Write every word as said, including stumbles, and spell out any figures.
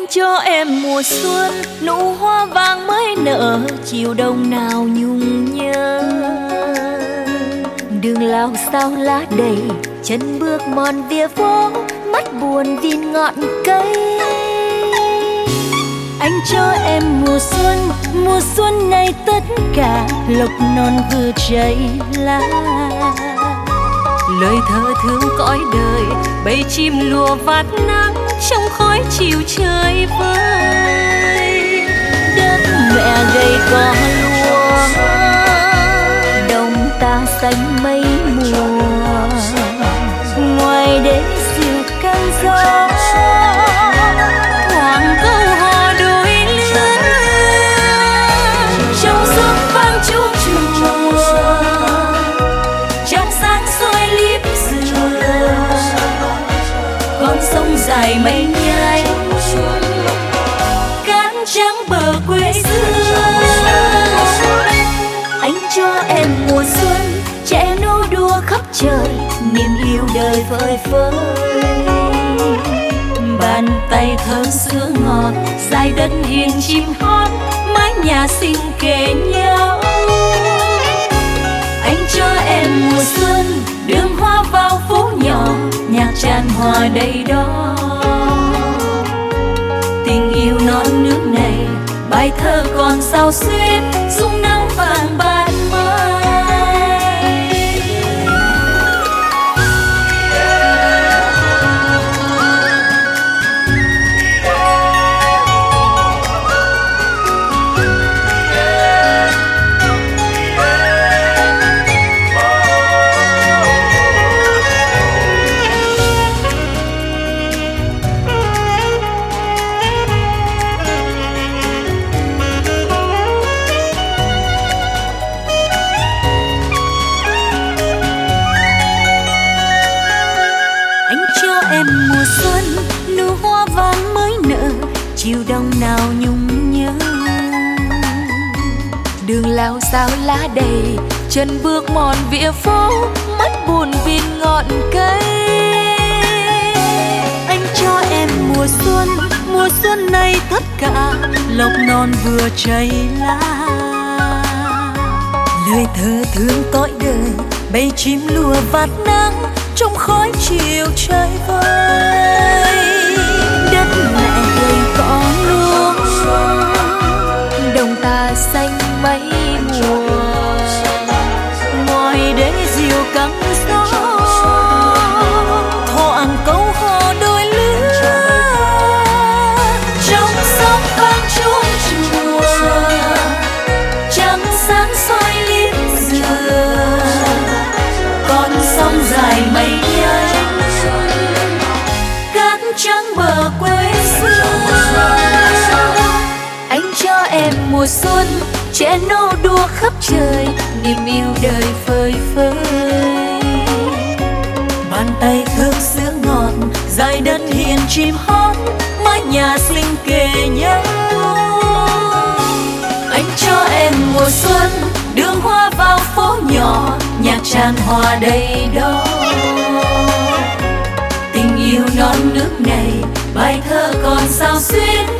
cho em mùa xuân, nụ hoa vàng mới nở, chiều đông nào nhung nhớ. Đường lao sao lá đầy, chân bước mòn vỉa phố, mắt buồn vì ngọn cây. Anh cho em mùa xuân, mùa xuân này tất cả lộc non vừa cháy lá. Lời thơ thương cõi đời, bầy chim lùa vạt nắng trong khói chiều trời vơi. Đất mẹ gầy cỏ lúa, đồng ta xanh mây mùa. Ngoài đế dịu cơn gió, hoàng câu hò đôi lứa. Trong giấc vang chuông chùa, trong sáng soi liếp dừa. Con sông dài mây nhai, cát trắng bờ quê xưa. Anh cho em mùa xuân, trẻ nô đùa khắp trời, niềm yêu đời vơi vơi. Bàn tay thơm sữa ngọt, dài đất hiền chim hót, mái nhà xinh kề nhau. Anh cho em mùa xuân, đường hoa vào phố nhỏ, nhạc tràn hòa đầy đó. Tình yêu non nước này, bài thơ còn sao xuyến, dung nắng vàng ban mai. Chiều đông nào nhung nhớ, đường lao sao lá đầy, chân bước mòn vỉa phố, mắt buồn vì ngọn cây. Anh cho em mùa xuân, mùa xuân này tất cả lộc non vừa cháy lá. Lời thơ thương cõi đời, bầy chim lùa vạt nắng trong khói chiều trời vơi. Đất mẹ gầy cỏ lúa, đồng ta xanh mây mùa. Ngoài đế diều cắm gió, thoảng câu hò đôi lứa. Trong sóng vang chuông chùa, trăng sáng soi liếp dừa. Con sông dài mây nhai, cát trắng bờ quê xưa. Anh cho em mùa xuân, trẻ nô đùa khắp trời, niềm yêu đời phơi phới. Bàn tay thơm sữa ngọt, dài đất hiền chim hót, mái nhà xinh kề nhau. Anh cho em mùa xuân, đường hoa vào phố nhỏ, nhạc tràn hòa đầy đó. Tình yêu non nước này, bài thơ còn sao xuyến,